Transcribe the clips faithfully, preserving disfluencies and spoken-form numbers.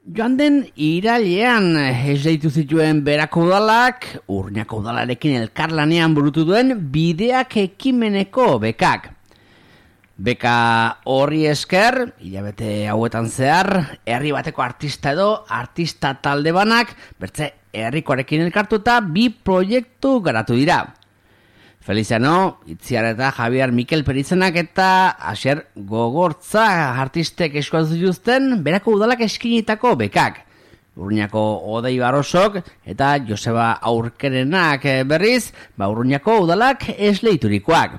Joan den irailean esleitu zituen Berako udalak, Urruñako udalarekin elkarlanean burutu duen bideak ekimeneko bekak. Beka horri esker, hilabete hauetan zehar, herri bateko artista edo artista talde banak, bertze herrikoarekin elkartuta bi proiektu garatu dira. Feliciano, Itziar eta Javier Mikel Perizenak eta Asier Gogortza artistek eskuatu zituzten Berako udalak eskinitako bekak. Urruñako Odei Barrosok eta Joseba Aurkerenak berriz, ba Urruñako udalak esleiturikoak.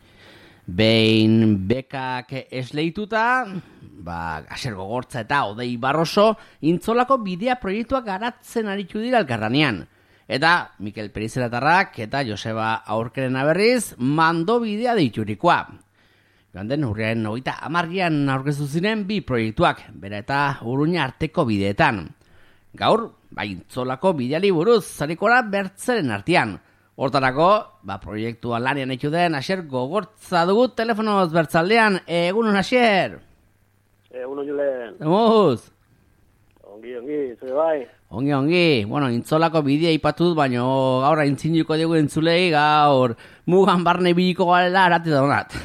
Behin bekak esleituta, ba Asier Gogortza eta Odei Barroso intzolako bidea proiektuak garatzen aritu dira elkarlanean. Eta Mikel Perizenatarrak eta Joseba Aurkerena berriz mando bidea deiturikoa. Joan den urriaren hogeita hamarrean aurkeztu ziren bi proiektuak, bera eta Urruña arteko bideetan. Gaur, baintzolako bideari buruz, zarikora bertzeren artean. Hortarako, ba proiektua lanean eitu den Asier Gogortza dugu telefonoz bertzaldean. Egunon, Asier? Egunon, Julen. Emuz? Ongi, ongi, zure bai. Ongi, ongi. Bueno, intzolako bidea ipatut, baina gaur aintzinduko dugu entzulei, gaur mugan barne biliko garela arati da honat.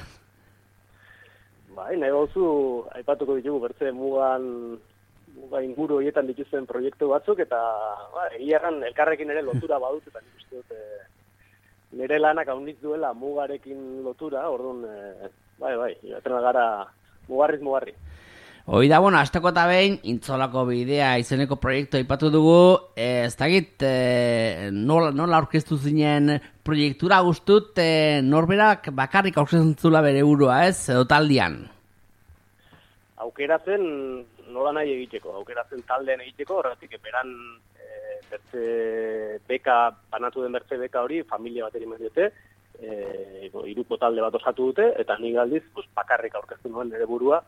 Bai, nahi gauzu, aipatuko ditugu bertze mugan, muga inguru horietan dituzten proiektu batzuk, eta ba, egiarran elkarrekin ere lotura badut, eta nik uste dut e, nire lanak haunitz duela mugarekin lotura, orduan, e, bai, bai, joatena gara mugarriz mugarri. Hoi da, bueno, azteko eta behin, intzolako bidea izeneko proiektu aipatu dugu, ez dakit, e, nola, nola aurkeztu zinen proiektura guztut, e, norberak bakarrik aurkeztu zula bere burua, ez, edo taldian? Aukeratzen nola nahi egiteko, aukeratzen taldean egiteko, horretik, beran e, bertze beka, banatu den bertze beka hori, familia bateri mendiote, e, iruko talde bat osatu dute, eta nik aldiz, pues, bakarrik aurkeztu nuen nire burua.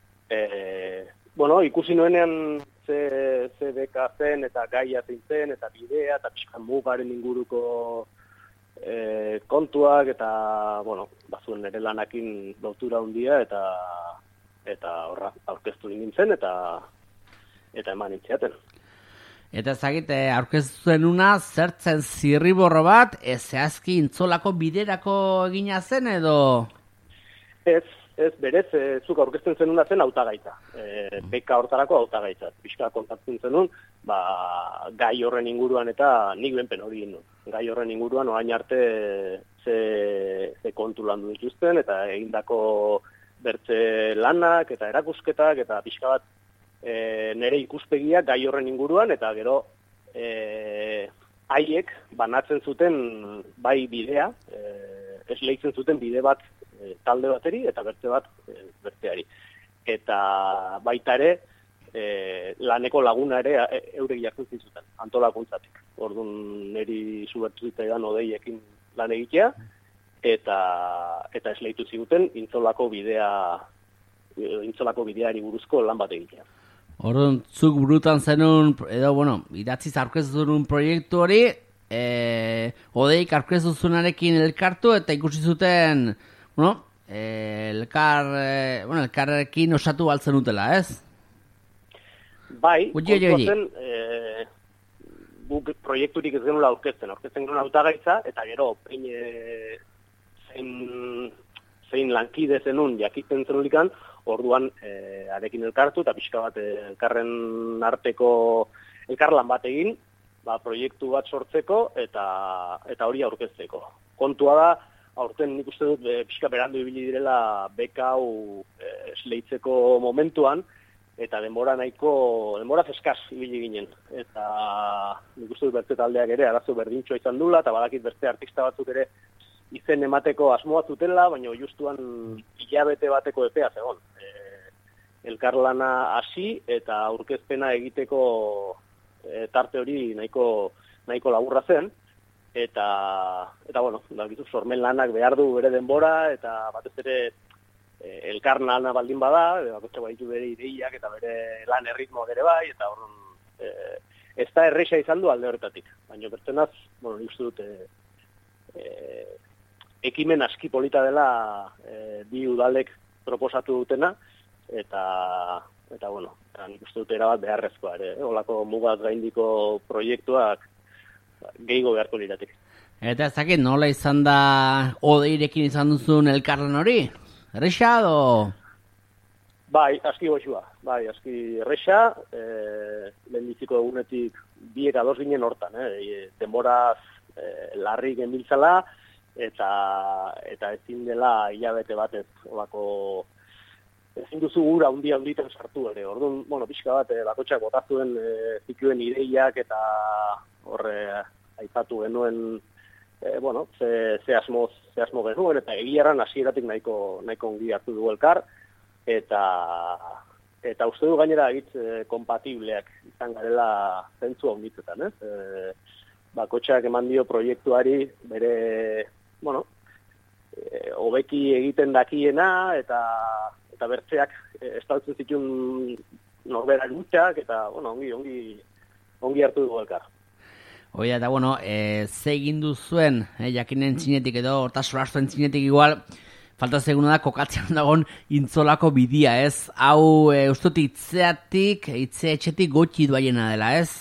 E, bueno, ikusi nuenean ze, ze beka zen eta gaia zein zen eta bidea eta pixkan mugaren inguruko e, kontuak eta, bueno, bazuen nire lanakin lotura handia eta eta horra aurkeztu nintzen eta eta eman itxeaten. Eta ezagite, aurkeztu zenuna zertzen zirriborro bat, ez zehazki intzolako biderako egina zen edo? Ez, Ez, berez, e, zuk aurkezten zenuna zen hautagaitza. E, beka hortarako hautagaitza. Pixka kontatzen zenun, ba, gai horren inguruan eta nik benpen hori egin. Gai horren inguruan orain arte ze, ze kontu landu dituzten eta egindako bertze lanak eta erakusketak eta pixka bat e, nire ikuspegiak gai horren inguruan eta gero e, haiek banatzen zuten bai bidea, e, esleitzen zuten bide bat talde bateri eta bertze bat e, bertzeari. Eta baita ere, e, laneko laguna ere e, eurek jartzen zizuten, antolakuntzatik. Orduan niri zubertu zitzaidan odeiekin lan egitea, eta eta esleitu ziguten intzolako bidea, intzolako bideari buruzko lan bat egitea. Orduan, zuk burutan zenun, edo, bueno, idatziz aurkeztu zenun proiektu hori, e, odeik aurkeztu zunarekin elkartu eta ikusi zuten, bueno, eh, elkar, eh, bueno, elkarrekin osatu baltzen utela, ez? Bai, kontua zen, eh, guk proiekturik ez genula aurkezten, aurkezten genuen hautagaitza, eta gero, pein, eh, zein, zein lankide zenun jakiten zenulikan, orduan eh, arekin elkartu, eta pixka bat eh, elkarren arteko elkarlan bat egin, ba, proiektu bat sortzeko, eta, eta hori aurkezteko. Kontua da, aurten nik uste dut e, pixka berandu ibili direla beka hau e, esleitzeko momentuan, eta denbora nahiko, denbora eskas ibili ginen. Eta nik uste dut bertze taldeak ere arazo berdintxoa izan dula, eta badakit bertze artista batzuk ere izen emateko asmoa zutela, baina justuan hilabete bateko epea zegoen. E, elkarlana hasi eta aurkezpena egiteko e, tarte hori nahiko, nahiko laburra zen. Eta, eta bueno, dakizu, sormen lanak behar du bere denbora, eta batez ere e, elkar lana baldin bada, bakotxe baditu bere ideiak eta bere lan erritmoak ere bai, eta horren e, ez da erresa izan du alde horretatik. Baina bertenaz, bueno, nik uste dut, e, e, ekimen aski polita dela e, bi udalek proposatu dutena, eta eta bueno, nik uste dut erabat beharrezkoa ere, eh? Olako mugaz gaindiko proiektuak gehiago beharko liratik. Eta ez dakit, nola izan da Odeirekin izan duzun elkarlan hori? Erresa edo? Bai, aski goxua, bai, aski erresa, e, lehenbiziko egunetik biek ados ginen hortan, eh? denboraz e, larri genbiltzala, eta eta ezin dela hilabete batez olako ezin duzu gura handia handiten sartu ere. Orduan, bueno, pixka bat e, bakotxak botazuen e, zikuen ideiak eta horre aipatu genuen e, bueno, ze, ze, asmo, ze asmo genuen eta egiaran hasieratik nahiko nahiko ongi hartu du elkar eta eta uste du gainera egitz e, kompatibleak izan garela zentzu onditzetan, ez? E, bakotxak eman dio proiektuari bere, bueno, e, hobeki egiten dakiena eta eta bertzeak e, estaltzen zituen norberak gutxak eta, bueno, ongi, ongi, ongi hartu dugu elkar. Oia, eta bueno, e, ze egin duzuen, e, jakinen txinetik edo, horta solastuen txinetik igual, falta zeguna da kokatzean dagoen intzolako bidia, ez? Hau, e, ustut itzeatik, itze etxetik gotxi duaiena dela, ez?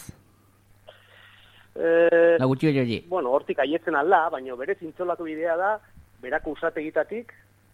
E, da gutxi hori. Bueno, hortik aietzen alda, baina berez intzolako bidea da, berako usategitatik,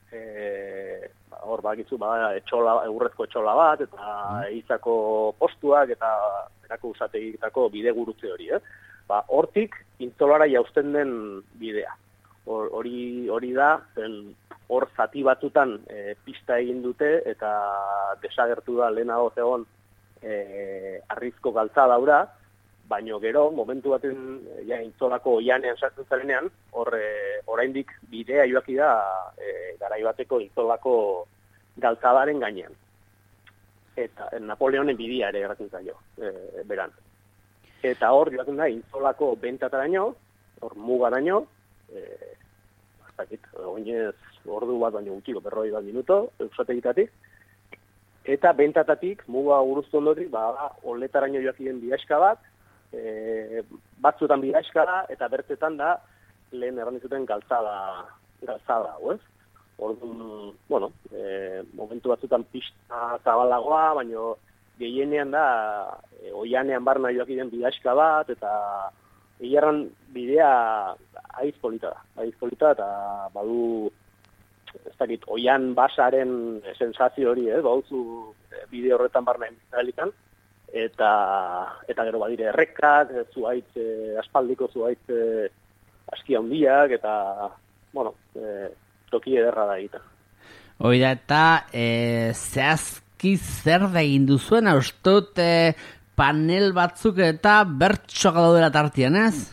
e, hor bakizu, ba, etxola, eurrezko etxola bat, eta mm. izako postuak, eta berako usategitako bide gurutze hori, eh? Ba, hortik intzolara jauzten den bidea. Hori hori da, zen hor zati batzutan e, pista egin dute eta desagertu da lehenago zegoen e, arrizko galtza daura, baino gero, momentu baten ja, intzolako oianean sartzen zarenean, hor e, oraindik bidea joaki da e, garai bateko intzolako galtzadaren gainean. Eta e, Napoleonen bidea ere erratzen zaio, e, beran. Eta hor joaten da intzolako bentataraino, hor mugaraino, e, oinez ordu bat baino gutxiko, berroi bat minuto, eusategitatik, eta bentatatik, muga guruztu ondotik, ba, oletaraino joakien bidaxka bat, e, batzuetan bidaxka da, eta bertzetan da, lehen erran izuten galtzada, galtzada, ez? Orduan, bueno, e, momentu batzuetan pista zabalagoa, baino gehienean da, e, oianean barna joakien bidaxka bat, eta egiarran bidea aiz polita da, aiz polita eta badu, ez dakit, oian basaren sensazio hori, eh? Bauzu bide horretan barna emizalikan, eta, eta gero badire errekak, zuaitz, eh, aspaldiko zuaitz eh, aski handiak, eta, bueno, eh, toki ederra da egiten. Oida, eta eh, zehazki zer da egin duzuen, austot, eh, panel batzuk eta bertsoak daudela tartian, ez?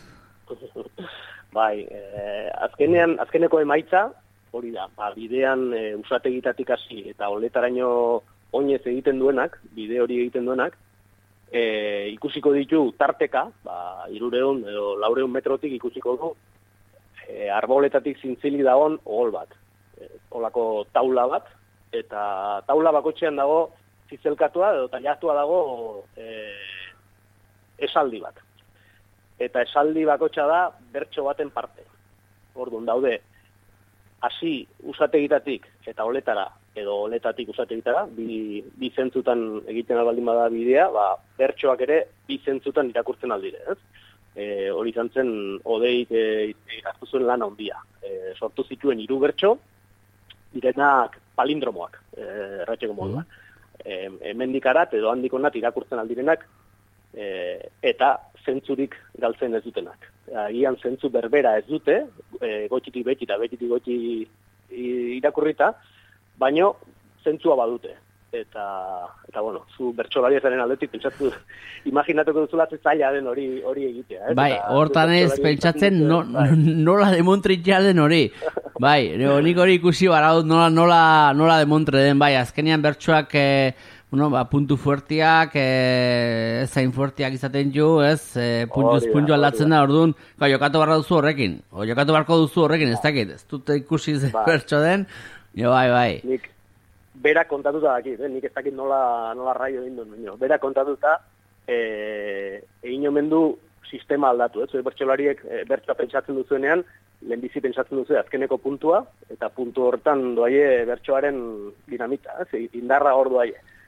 Bai, eh, azkenean, azkeneko emaitza, hori da, ba, bidean e, usategitatik hasi eta oletaraino oinez egiten duenak, bide hori egiten duenak, e, ikusiko ditu tarteka, ba, irureun edo laureun metrotik ikusiko du, e, arboletatik zintzili dagoen ohol bat, e, olako taula bat, eta taula bakotxean dago zizelkatua edo tailatua dago e, esaldi bat. Eta esaldi bakotxa da bertso baten parte. Orduan daude, hasi usategitatik eta oletara, edo oletatik usategitara, bi, bi zentzutan egiten albaldin bada bidea, ba, bertsoak ere bi zentzutan irakurtzen aldire, ez? E, hori izan zen Odeik e, hartu zuen lan handia. E, sortu zituen hiru bertso, direnak palindromoak, e, erratxeko moduan. E, hemendik edo handik onat irakurtzen aldirenak, e, eta zentzurik galtzen ez dutenak. Agian zentzu berbera ez dute, e, gotxitik beti eta betitik gotxi irakurrita, baino zentzua badute. Eta, eta bueno, zu bertsolari ezaren aldetik pentsatu, imaginatuko duzula zaila den hori hori egitea. Ez? Bai, hortan ez pentsatzen no, bai. nola demontritza den hori. Bai, nik hori ikusi baraut nola, nola, nola demontre den, bai, azkenean bertsoak eh, bueno, ba, puntu fuertiak, eh, zain fuertiak izaten jo, ez, eh, puntuz puntu aldatzen da, orduan, ka, jokatu barra duzu horrekin, o jokatu barko duzu horrekin, ez dakit, ez dut ikusi bai. Bertso den, jo, bai, bai. Nik bera kontatuta dakit, eh? Nik ez dakit nola, nola raio egin duen, no? Bera kontatuta, eh, egin omen du sistema aldatu, ez, zure bertsolariek eh, bertsoa pentsatzen duzuenean, lehenbizi pentsatzen duzu azkeneko puntua, eta puntu hortan doaie bertsoaren dinamita, ez, indarra hor doaie.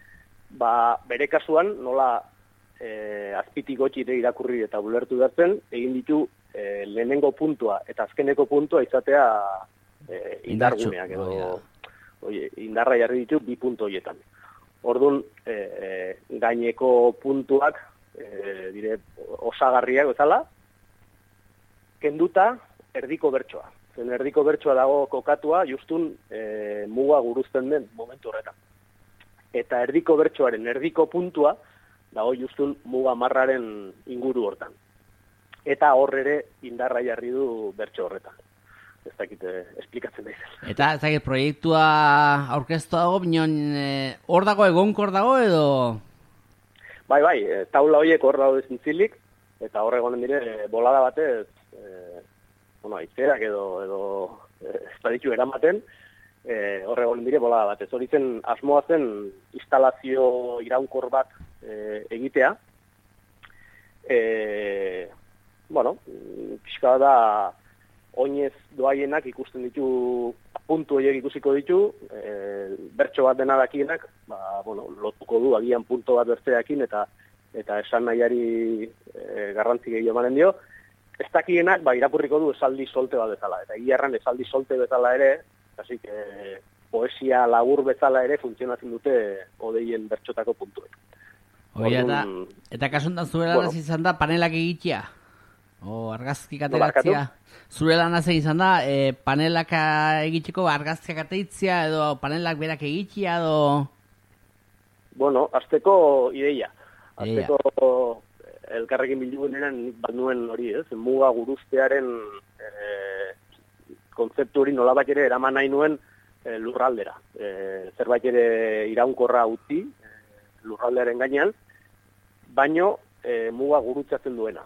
ba, bere kasuan nola e, azpitik gotxire irakurri eta ulertu bertzen, egin ditu e, lehenengo puntua eta azkeneko puntua izatea e, indarguneak edo oh, yeah. Oie, indarra jarri ditu bi puntu horietan. Orduan, e, gaineko puntuak e, dire osagarriak bezala, kenduta erdiko bertsoa. Zen erdiko bertsoa dago kokatua justun e, muga guruzten den momentu horretan. Eta erdiko bertsoaren erdiko puntua dago justun muga marraren inguru hortan. Eta hor ere indarra jarri du bertso horretan. Ez dakit esplikatzen da izan. Eta ez dakit proiektua aurkeztu dago, bineon hor dago egonkor dago edo? Bai, bai, taula horiek hor dago zintzilik, eta hor egonen dire bolada batez, e, bueno, aizerak edo, edo ez baditu eramaten, e, hor egonen dire bolada batez. Hori zen, asmoa zen instalazio iraunkor bat e, egitea. E, bueno, pixka da oinez doaienak ikusten ditu, puntu horiek ikusiko ditu, e, bertso bat dena dakienak, ba, bueno, lotuko du agian puntu bat bertzeakin eta eta esan nahiari e, garrantzi gehiago emanen dio. Ez dakienak, ba, irakurriko du esaldi solte bat bezala, eta egiarran esaldi solte bezala ere, hasi que poesia labur bezala ere funtzionatzen dute odeien bertxotako puntuek. Oia, eta, eta kasuntan zuela bueno, izan da panelak egitea? O argazkik ateratzea? Zure lan hazen izan da, e, panelak egiteko argazkiak ateitzea edo panelak berak egitea edo... Bueno, azteko ideia. Azteko elkarrekin bildugunean bat nuen hori, ez? Muga guruztearen e, kontzeptu hori nolabait ere eraman nahi nuen e, lurraldera. E, zerbait ere iraunkorra utzi e, lurraldearen gainean, baino e, muga gurutzatzen duena.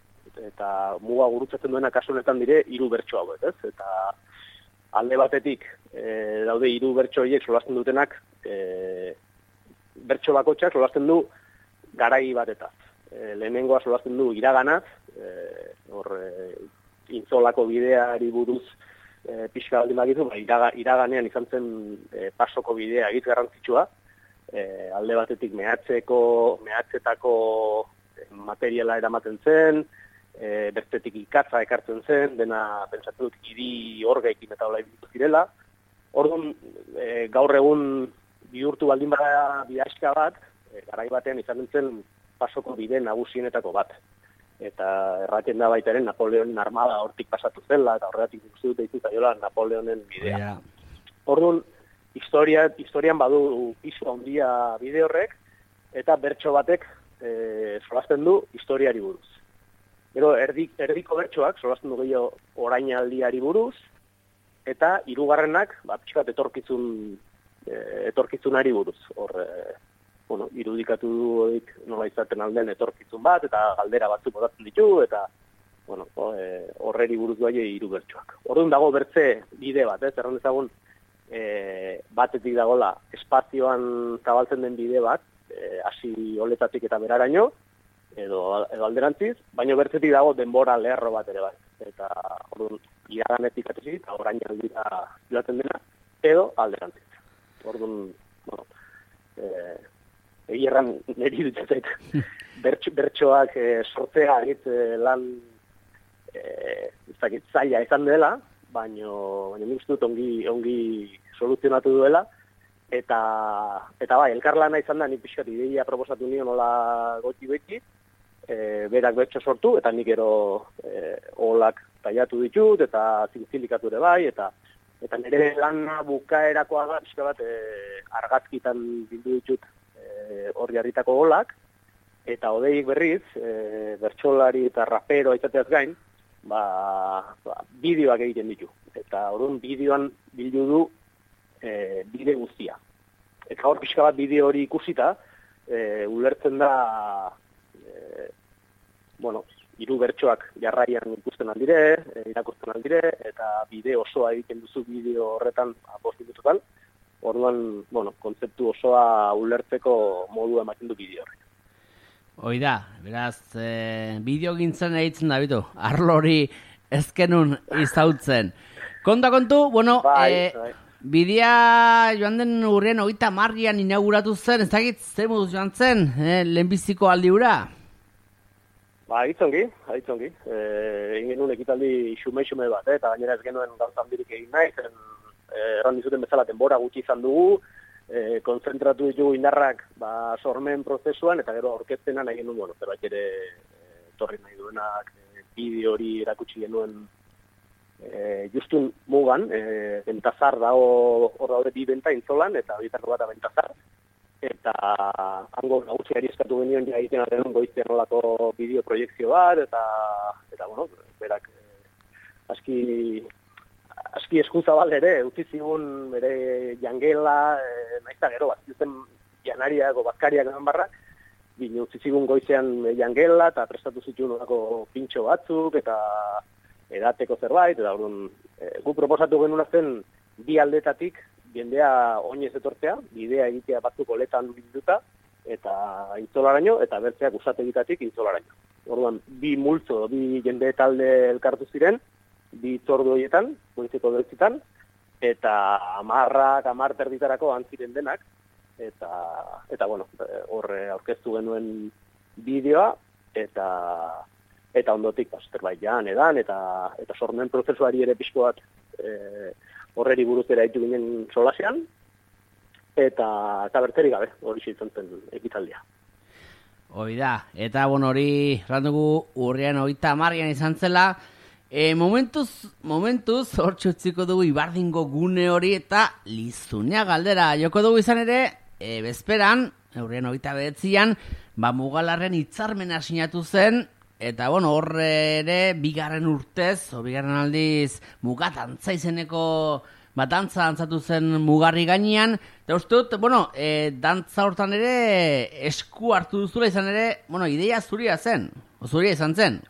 Eta muga gurutzatzen duena kasu honetan dire hiru bertso hauek, ez? Eta alde batetik e, daude hiru bertso horiek solasten dutenak e, bertso bakotxak solasten du garai batetaz. E, lehenengoa solasten du iraganaz, e, hor e, intzolako bideari buruz e, pixka baldin bakizu, ba, iraga, iraganean izan zen e, pasoko bidea egiz garrantzitsua, e, alde batetik mehatzeko, mehatzetako materiala eramaten zen, E, bertetik ikatza ekartzen zen, dena pentsatu dut hiri orgeekin eta hola ibiliko zirela. Orduan, e, gaur egun bihurtu baldin bada bidaxka bat, e, garai batean izan zen pasoko bide nagusienetako bat. Eta erraten da baita ere Napoleonen armada hortik pasatu zela, eta horregatik ikusi dut deitu zaiola Napoleonen bidea. Yeah. Orduan, historia, historian badu pisu handia bide horrek, eta bertso batek e, solasten du historiari buruz. Gero, erdik, erdiko bertsoak, solasten du gehiago orainaldiari buruz, eta hirugarrenak, ba, pixkat etorkizun, e, etorkizunari buruz. Hor, e, bueno, irudikatu du nola izaten alden etorkizun bat, eta galdera batzuk botatzen ditu, eta, bueno, horreri e, buruz duaie hiru bertsoak. Orduan dago bertze bide bat, ez, erran dezagun, e, batetik dagola espazioan zabaltzen den bide bat, e, hasi oletatik eta beraraino, edo, edo alderantziz, baino bertzetik dago denbora lerro bat ere bai. Eta orduan iraganetik atezik, eta orain aldira bilatzen dena, edo alderantziz. Orduan, bueno, e, egirran niri dutzait, bertso, bertsoak e, sortzea egit e, lan e, ezakit, zaila izan dela, baino, baino nik dut ongi, ongi soluzionatu duela, eta, eta bai, elkarlana izan da, nik pixkat ideia proposatu nio nola goti beti, e, berak bertso sortu, eta nik ero e, olak taiatu ditut, eta zinzilikatu ere bai, eta eta nire lana bukaerakoa da, pixka bat, e, argazkitan bildu ditut e, hor jarritako olak, eta odeik berriz, e, bertsolari eta rapero izateaz gain, ba, ba, bideoak egiten ditu. Eta orduan bideoan bildu du e, bide guztia. Eta hor pixka bat bideo hori ikusita, e, ulertzen da, e, bueno, hiru bertsoak jarraian ikusten aldire, e, irakurtzen aldire, eta bideo osoa egiten duzu bideo horretan bost minututan. Orduan, bueno, kontzeptu osoa ulertzeko modua ematen du bideo horrek. Hoi da, beraz, e, bideo gintzen egitzen da, bitu, arlo hori ezkenun izautzen. Konta kontu, bueno, bai, e, bai. bidea joan den urrian hogeita hamarrean inauguratu zen, ez dakit zer moduz joan zen, eh, lehenbiziko aldi hura? Ba, aitzongi, aitzongi. Eh, egin genuen ekitaldi xume-xume bat, eh, eta gainera ez genuen gauza handirik egin nahi, zen eh, erran dizuten bezala denbora gutxi izan dugu, eh, konzentratu ditugu indarrak ba, sormen prozesuan, eta gero aurkezpena nahi genuen, bueno, zerbait ere eh, torri nahi duenak, eh, bideo hori erakutsi genuen E, justun mugan, e, Bentazar dago, hor daude bi benta intzolan, eta horietako bat da Bentazar. Eta hango nagusiari eskatu genion ja egiten aren goiztean olako bideo proiekzio bat, eta, eta bueno, berak eh, aski, aski eskuntza bal ere, utzi zigun bere jangela, e, nahiz da gero, bazkitzen janariak o bazkariak eman barra, bine utzi zigun goizean jangela, eta prestatu zituen olako pintxo batzuk, eta edateko zerbait, eta orduan, e, gu proposatu genuen zen bi aldetatik, jendea oinez etortzea, bidea egitea batzuk oletan bilduta, eta intzolaraino, eta bertzeak usategitatik intzolaraino. Orduan, bi multzo, bi jende talde elkartu ziren, bi itzordu horietan, goizeko bertzitan, eta amarrak, amar terditarako antziren denak, eta, eta bueno, horre aurkeztu genuen bideoa, eta eta ondotik Azerbaijan edan, eta eta sormen prozesuari ere pixko bat e, horreri buruz eraitu ginen solasean, eta, eta berterik gabe, hori izan zen ekitaldia. Hoi da, eta bueno, hori randugu urrian hogeita hamarrean izan zela, e, momentuz, momentuz, hor txutziko dugu Ibardingo gune hori, eta Lizunia galdera, joko dugu izan ere, e, bezperan, urrian hogeita bedetzian, ba Mugalarren hitzarmena sinatu zen, eta, bueno, horre ere, bigarren urtez, o bigarren aldiz, mugatantza izeneko bat dantza dantzatu zen Mugarri gainean, eta uste dut, bueno, e, dantza hortan ere, esku hartu duzula izan ere, bueno, ideia zuria zen, o zuria izan zen.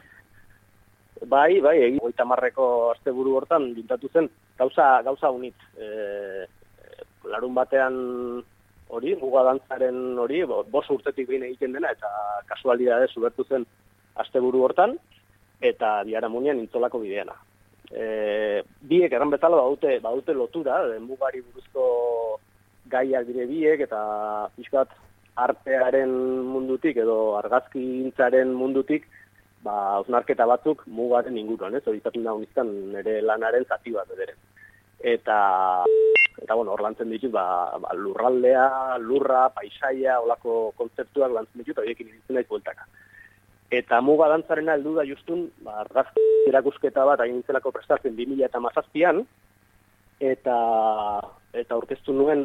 Bai, bai, egin hogeita hamarreko asteburu hortan bintatu zen, gauza, gauza unit. E, larun batean hori, muga dantzaren hori, bost urtetik behin egiten dena, eta kasualidade zubertu zen asteburu hortan, eta biharamunean intzolako bideana. E, biek erran bezala badute, badute lotura, Mugari buruzko gaiak dire biek, eta pixkat artearen mundutik, edo argazkintzaren mundutik, ba, osnarketa batzuk Mugaren inguruan, ez? Hori izaten da honizkan nire lanaren zati bat ederen. Eta, eta bueno, hor lantzen ditut, ba, ba, lurraldea, lurra, paisaia, olako kontzeptuak lantzen ditut, horiekin iritzen naiz bueltaka. Eta Muga dantzarena heldu da justun, ba, argazki erakusketa bat egin zelako prestatzen bi mila hamazazpian, eta eta aurkeztu nuen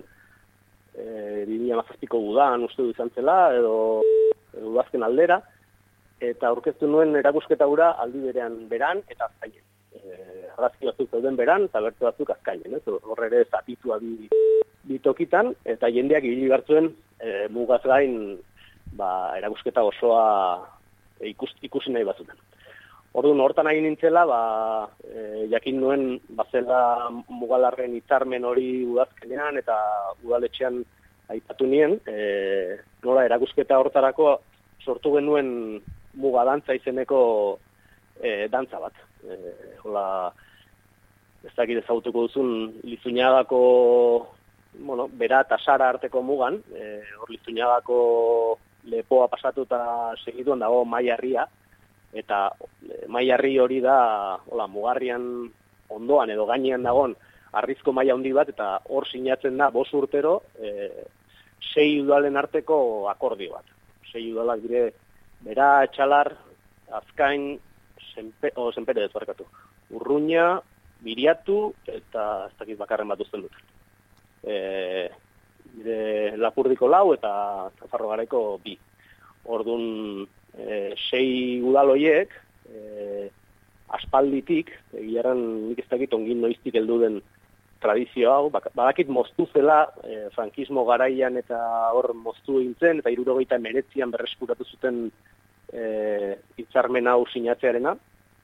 e, bi mila hamazazpiko udan uste du izan zela, edo, edo udazken aldera, eta aurkeztu nuen erakusketa hura aldi berean beran eta azkainen. E, argazki batzuk zeuden beran, eta bertu batzuk azkainen, ez? Horre ere zatitua bi, bi tokitan, eta jendeak ibili hartzuen e, Mugaz gain ba, erakusketa osoa Ikus, ikusi nahi batzuten. Orduan, hortan egin nintzela, ba, e, jakin nuen, bazela Mugalarren hitzarmen hori udazkenean eta udaletxean aipatu nien, e, nola erakusketa hortarako sortu genuen Muga dantza izeneko e, dantza bat. E, hola, ez dakit ezagutuko duzun Lizuñagako, bueno, bera eta Sara arteko mugan, e, hor Lizuñagako lepoa pasatu eta segituan dago Maiarria, eta Maiarri hori da, hola, Mugarrian ondoan edo gainean dagoen harrizko maila handi bat, eta hor sinatzen da bost urtero e, sei udalen arteko akordio bat. Sei udalak dire, bera, Etxalar, Azkain, Senpe, o, Senpere dezbarkatu. Urruña, Biriatu, eta ez dakit bakarren bat uzten dut. E, dire, Lapurdiko lau eta Zafarro Garaiko bi. Orduan, e, sei udal horiek, e, aspalditik, egiaran nik ez dakit ongin noiztik heldu den tradizio hau, badakit moztu zela, e, frankismo garaian eta hor moztu egintzen, eta hirurogeita hemeretzian berreskuratu zuten e, hitzarmen hau sinatzearena,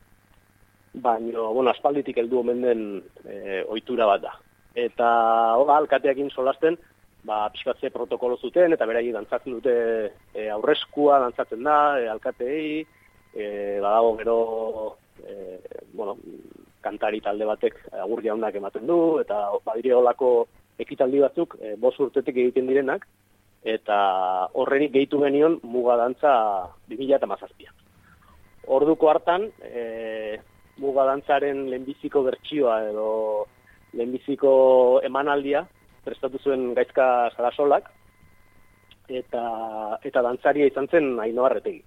baina, bueno, aspalditik heldu omen den e, ohitura bat da. Eta, hola, alkateakin solasten, ba, pixkatze protokolo zuten, eta beraiek dantzatzen dute e, aurreskua dantzatzen da, e, alkateei, e, badago gero, e, bueno, kantari talde batek agur jaunak ematen du, eta badire olako ekitaldi batzuk, e, bost urtetik egiten direnak, eta horrenik gehitu genion muga dantza bi mila hamazazpian. Orduko hartan, e, muga dantzaren lehenbiziko bertsioa edo lehenbiziko emanaldia prestatu zuen Gaizka Sarasolak, eta, eta dantzaria izan zen Ainhoa Arretegi.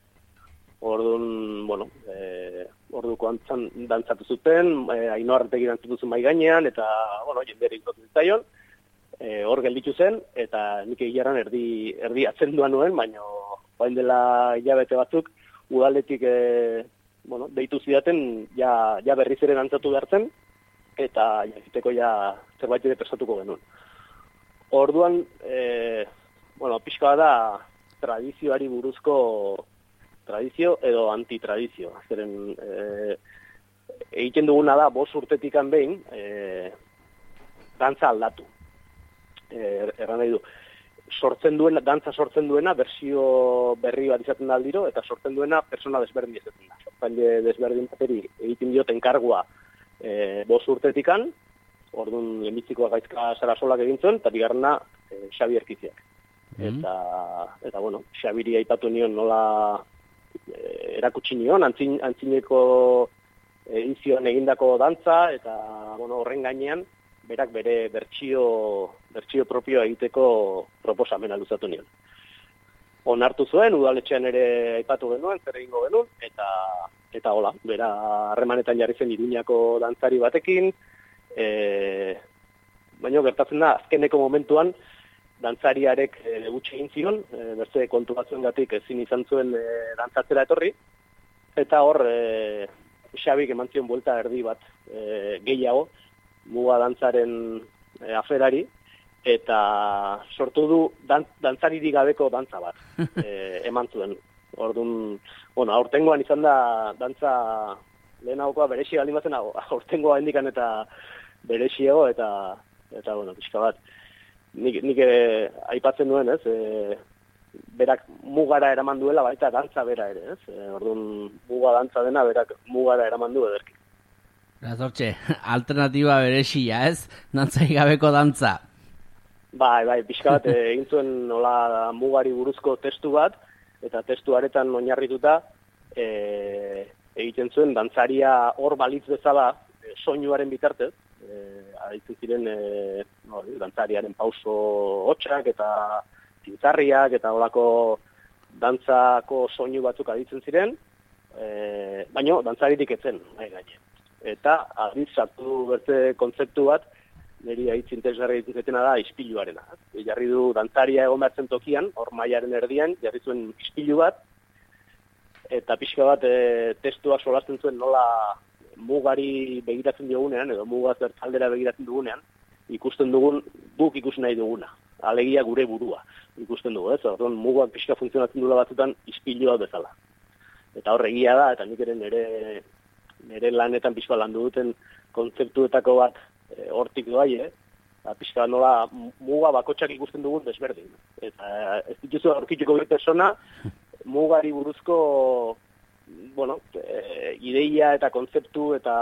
Orduan, bueno, e, orduko antzan dantzatu zuten, e, Ainhoa Arretegi dantzatu zuen mai gainean, eta, bueno, jenderi ikotu zitzaion, e, hor gelditu zen, eta nik egiaran erdi, erdi atzendua nuen, baina bain dela hilabete batzuk, udaletik, e, bueno, deitu zidaten, ja, ja berriz ere dantzatu behar zen, eta jakiteko ja zerbait ere prestatuko genuen. Orduan, e, bueno, pixka da tradizioari buruzko tradizio edo antitradizio. Zeren, e, egiten duguna da, bost urtetikan behin, e, dantza aldatu. E, erran nahi du, sortzen duena, dantza sortzen duena, bersio berri bat izaten da aldiro, eta sortzen duena persona desberdin izaten da. Sortzaile desberdin bateri egiten dioten kargua e, bost urtetikan, orduan lehenbitzikoa Gaizka Sarasolak egin zuen, eta bigarrena e, Xabi Erkiziak. Mm. Eta, eta, bueno, Xabiri aipatu nion nola e, erakutsi nion, antzin, antzineko edizioan egindako dantza, eta, bueno, horren gainean, berak bere bertsio, bertsio propioa egiteko proposamena luzatu nion. Onartu zuen, udaletxean ere aipatu genuen, zer egingo genuen, eta, eta hola, bera harremanetan jarri zen Iruñako dantzari batekin, e, baina gertatzen da, azkeneko momentuan, dantzariarek e, gutxi egin zion, e, berze kontu batzuengatik ezin izan zuen e, dantzatzera etorri, eta hor, e, Xabik eman zion buelta erdi bat e, gehiago, muga dantzaren e, aferari, eta sortu du dan, dantzaririk gabeko dantza bat e, eman zuen. Orduan, bueno, aurtengoan izan da dantza lehenagokoa berexi baldin bazen, aurtengoa hendikan eta berexiago, eta, eta bueno, pixka bat. Nik, nik ere aipatzen duen, ez, e, berak mugara eraman duela, baita dantza bera ere, ez. E, orduan, muga dantza dena, berak mugara eraman du ederki. Grazortxe, alternatiba berexia, ez? Dantzai gabeko dantza. Bai, bai, pixka bat, egin zuen nola mugari buruzko testu bat, eta testu haretan oinarrituta, e, egiten zuen dantzaria hor balitz bezala e, soinuaren bitartez, e, aditzen ziren e, no, dantzariaren pauso hotxak eta tintzarriak eta holako dantzako soinu batzuk aditzen ziren, e, baino dantzaritik etzen, nahi gaine. Eta adiz sartu bertze kontzeptu bat, niri haitz interesgarri dituzetena da ispiluarena. E, jarri du dantzaria egon behartzen tokian, hor mailaren erdian, jarri zuen ispilu bat, eta pixka bat e, testua solasten zuen nola mugari begiratzen dugunean, edo muga zertzaldera begiratzen dugunean, ikusten dugun, guk ikusi nahi duguna. Alegia gure burua ikusten dugu, ez? Orduan mugak pixka funtzionatzen duela batzutan ispilua bezala. Eta hor egia da, eta nik ere nire, nire lanetan pixka landu duten kontzeptuetako bat e, hortik doai, eh? Pixka nola muga bakotxak ikusten dugun desberdin. Eta ez dituzu aurkituko bi persona, mugari buruzko bueno, e, ideia eta kontzeptu eta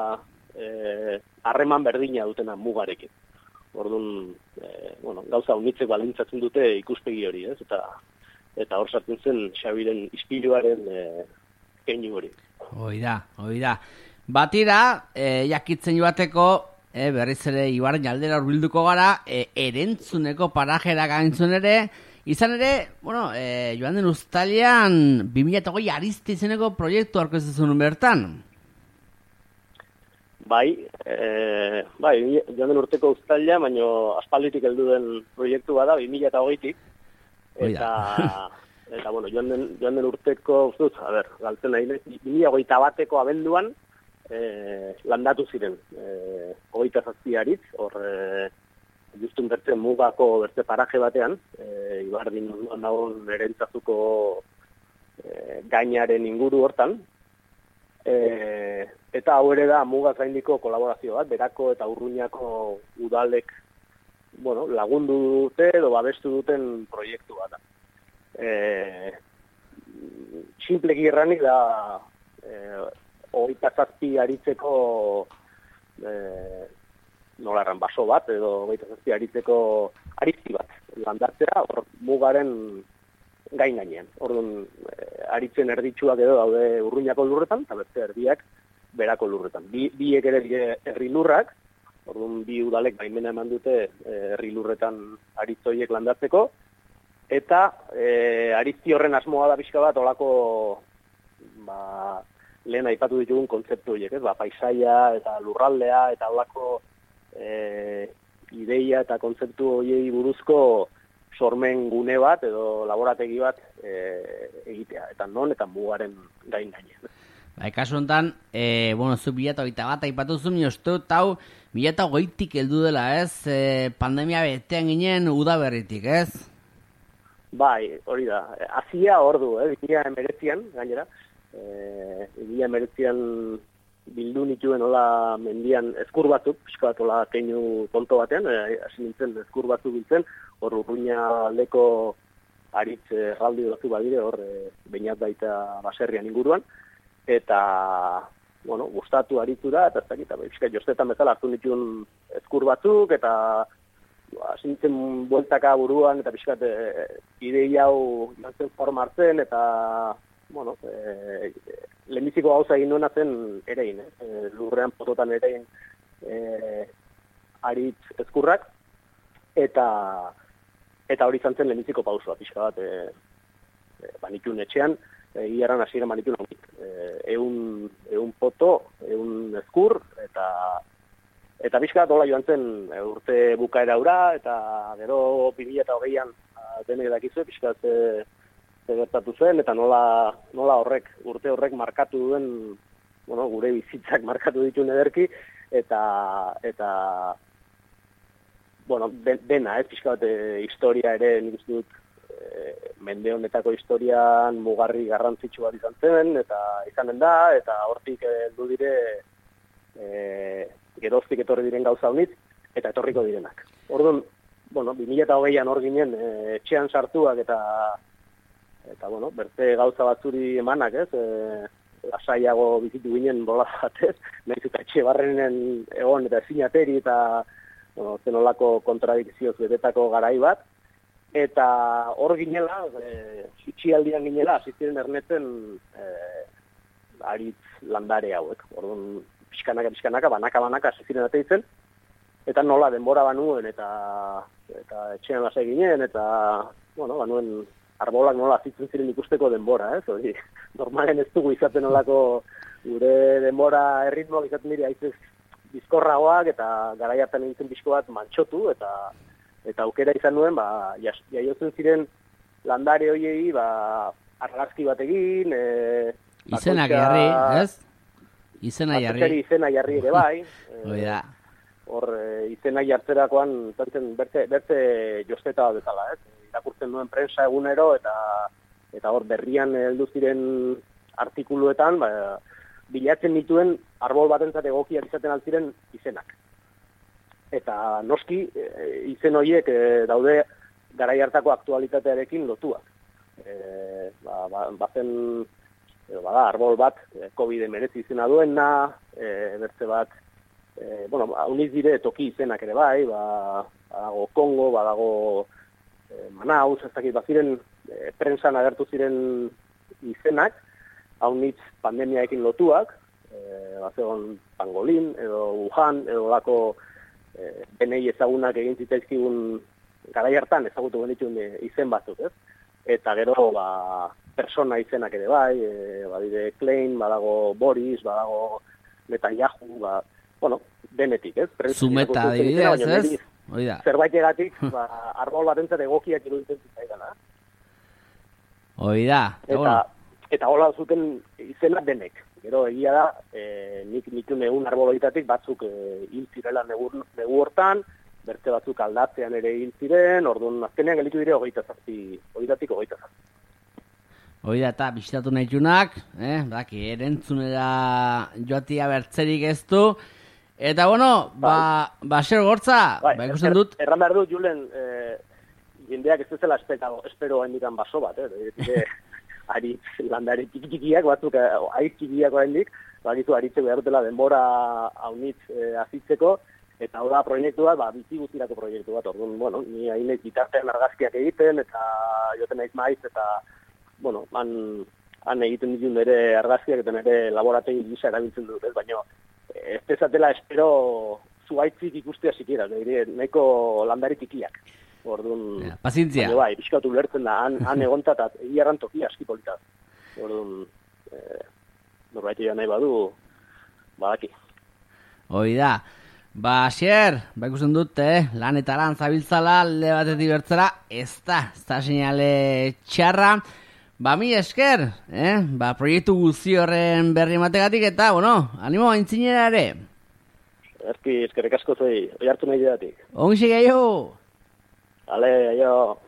harreman e, berdina dutena mugarekin. Orduan, e, bueno, gauza unitzek balintzatzen dute ikuspegi hori, ez? Eta eta hor sartzen zen Xabiren ispiluaren e, keinu hori. Hoi da, hoi da. Batira, e, jakitzen joateko, e, berriz ere Ibarren aldera hurbilduko gara, e, erentzuneko parajera gaintzun ere, izan ere, bueno, e, joan den uztailean bi mila hogei Arizti izeneko proiektu aurkeztu bertan. Bai, e, bai, joan den urteko uztailea, baina aspalditik heldu den proiektu bada, bi mila hogeitik. Eta, eta bueno, joan den, joan den urteko, uztuz, a ber, galtzen nahi, bi mila hogeita bateko abenduan e, landatu ziren. E, hogeita zazpiaritz, hor, e, justun bertze mugako bertze paraje batean, e, Ibardin nagoen erentzazuko e, gainaren inguru hortan, e, eta hau ere da mugaz gaindiko kolaborazio bat, Berako eta Urruñako udalek bueno, lagundu dute edo babestu duten proiektu bat. E, Simpleki erranik da e, hogeita zazpi aritzeko e, nola erran baso bat, edo hogeita zazpi aritzeko arizti bat landatzea, hor mugaren gain gainean. Orduan, e, aritzen erditsuak edo daude Urruñako lurretan, eta beste erdiak berako lurretan. Bi, biek ere herri lurrak, orduan bi udalek baimena eman dute herri lurretan aritzoiek landatzeko, eta e, arizti horren asmoa da pixka bat olako ba, lehen aipatu ditugun kontzeptu horiek, ez? Ba, paisaia eta lurraldea eta olako e, ideia eta kontzeptu horiei buruzko sormen gune bat edo laborategi bat e, egitea, eta non eta mugaren gain gainean. Bai, kasu honetan, e, bueno, zu bila eta hogeita bat aipatu zuen, uste dut hau bila eta hogeitik heldu dela, ez? E, pandemia betean ginen udaberritik, ez? Bai, hori da. Hazia ordu, eh, bila emeretzian, gainera. E, bila emeretzian bildu nituen hola mendian eskur batzuk, pixka bat hola keinu tonto batean, hasi e, nintzen eskur batzuk biltzen, hor Urruña aldeko aritz erraldi batzu badire, hor e, Beñat baita baserrian inguruan, eta, bueno, gustatu aritu da, eta ez dakit, pixka jostetan bezala hartu nituen eskur batzuk, eta hasi nintzen bueltaka buruan, eta pixkat e, ideia hau jantzen forma hartzen, eta, bueno, e, lehenbiziko gauza egin nuena zen erein, eh? Lurrean pototan erein e, aritz eskurrak, eta eta hori izan zen lehenbiziko pausua, pixka bat, e, e, banikun etxean, egiaran e, hasiera banikun hau. E, eun, eun poto, eun eskur, eta eta pixka bat hola joan zen e, urte bukaera ura, eta gero bi mila hogeian denek dakizue, pixka bat e, gertatu zen, eta nola, nola horrek, urte horrek markatu duen, bueno, gure bizitzak markatu dituen ederki, eta, eta bueno, dena, ez, pixka bat, e, historia ere, nik uste dut, e, mende honetako historian mugarri garrantzitsu bat izan zen, eta izanen da, eta hortik heldu dire, e, geroztik etorri diren gauza honitz, eta etorriko direnak. Orduan, bueno, bi mila hogeian hor ginen, e, etxean sartuak, eta eta, bueno, berte gauza batzuri emanak, ez, e, lasaiago bizitu ginen bola batez, nahiz eta etxe barrenen egon eta ezinateri eta, bueno, zenolako kontradikzioz betetako garai bat, eta hor ginela, e, itxialdian ginela, asiziren ernetzen e, aritz landare hauek, orduan pixkanaka, pixkanaka, banaka, banaka, asiziren ateitzen, eta nola denbora banuen, eta, eta etxean lasai ginen, eta, bueno, banuen arbolak nola azitzen ziren ikusteko denbora, ez? Hori, normalen ez dugu izaten nolako gure denbora erritmoak izaten dira aizez bizkorragoak eta garai hartan egiten pixko bat mantxotu eta eta aukera izan nuen, ba, jaiotzen ziren landare hoiei, ba, argazki bat egin, e, izenak jarri, ez? Izena jarri. Izena jarri ere bai. Hoi da. Hor, e, izena jartzerakoan, bertze, bertze josteta bat bezala, ez? Irakurtzen duen prensa egunero, eta eta hor berrian heldu ziren artikuluetan, ba, bilatzen dituen arbol batentzat egokiak izaten altziren izenak. Eta noski, e, izen horiek e, daude garai hartako aktualitatearekin lotuak. E, ba, ba, bazen, edo, bada, arbol bat, e, COVID emeretzi izena duena, e, bertze bat, e, bueno, hauniz dire toki izenak ere bai, ba, badago Kongo, badago e, Manaus, ez dakit, baziren e, prensan agertu ziren izenak, haunitz pandemiaekin lotuak, e, bazegon Pangolin, edo Wuhan, edo lako e, benei ezagunak egin zitaizkigun garai hartan ezagutu genituen e, izen batzuk, ez? Eta gero, ba, persona izenak ere bai, e, badire Klein, badago Boris, badago Netanyahu, ba, bueno, denetik, ez? Zumeta, adibidez, ez? Oida. Zerbait egatik, ba, arbol batentzat egokiak iruditzen zitzaidana. Oida. Eta, bueno. Eta hola zuten izena denek. Gero egia da, e, nik nikun egun arbol horietatik batzuk e, hil zirela negu, negu hortan, berte batzuk aldatzean ere hil ziren, orduan azkenean gelitu dire hogeita zazpi, horietatik hogeita zazpi. Oida, eta bisitatu nahi junak, eh, daki, erentzunera joatia bertzerik ez du. Eta, bueno, ba, ba, zer gortza, bai, ba, ikusten dut. Er, erran behar du, Julen, eh, jendeak ez zela espero, espero hendikan baso bat, eh, aritz, landare txiki-txikiak, batzuk aiz txikiak oraindik, bakizu aritze behar dutela denbora haunitz e, azitzeko, eta hau da proiektu bat, ba, bizi guztirako proiektu bat, orduan, bueno, ni hainez bitartean argazkiak egiten, eta joten naiz maiz, eta, bueno, han, han egiten ditun nire argazkiak, eta nire laborategi gisa erabiltzen dut, ez, baina ez dezatela espero zuaitzik ikustea sikiera, nahiko landari txikiak. Orduan, ja, pazientzia. Bai, bizkatu ulertzen da, han, han egontat, egiarran tokia aski politaz. Orduan, eh, norbait egin nahi badu, badaki. Hoi da. Ba, Asier, ba ikusten dut, eh? Lan eta lan zabiltzala, alde batetik bertzera, ez da, ez da seinale txarra. Ba, mi esker, eh? Ba, proiektu guzti horren berri emategatik eta, bueno, animo aintzinera ere. Ezki, eskerrik asko zei, oi hartu nahi datik. Ongi gehiago! Ale, aio.